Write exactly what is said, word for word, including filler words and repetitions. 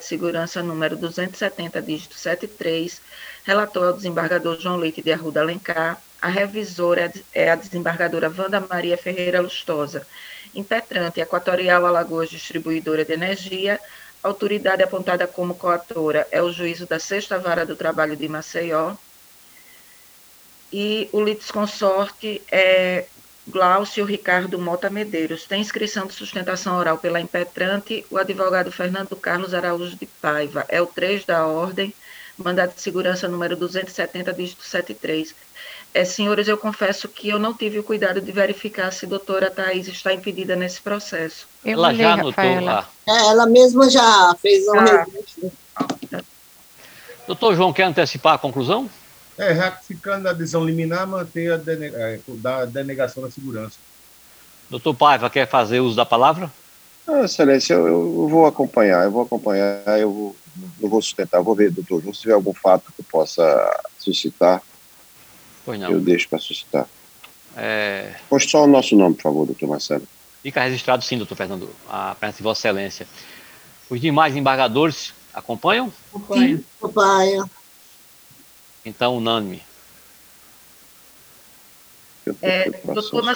de segurança número duzentos e setenta, dígito setenta e três, relator é o desembargador João Leite de Arruda Alencar, a revisora é a desembargadora Wanda Maria Ferreira Lustosa, impetrante Equatorial Alagoas Distribuidora de Energia, a autoridade apontada como coautora é o juízo da Sexta Vara do Trabalho de Maceió, e o litisconsorte é Glaucio Ricardo Mota Medeiros. Tem inscrição de sustentação oral pela impetrante, o advogado Fernando Carlos Araújo de Paiva. É o três da ordem, mandado de segurança número duzentos e setenta, dígito setenta e três. É, senhores, eu confesso que eu não tive o cuidado de verificar se a doutora Thais está impedida nesse processo. Eu Ela vou já ler, anotou. Rafaela. Ah. É, ela mesma já fez um Ah. registro. Doutor João, quer antecipar a conclusão? É, ratificando a decisão liminar, manter a dene- é, da denegação da segurança. Doutor Paiva, quer fazer uso da palavra? Ah, excelência, eu, eu vou acompanhar, eu vou acompanhar, eu vou, eu vou sustentar, eu vou ver, doutor João, se tiver algum fato que eu possa suscitar, Pois não. eu deixo para suscitar. É... Poste só o nosso nome, por favor, doutor Marcelo. Fica registrado sim, doutor Fernando, a presença de Vossa Excelência. Os demais embargadores acompanham? Sim, papai. Então, unânime. É, doutor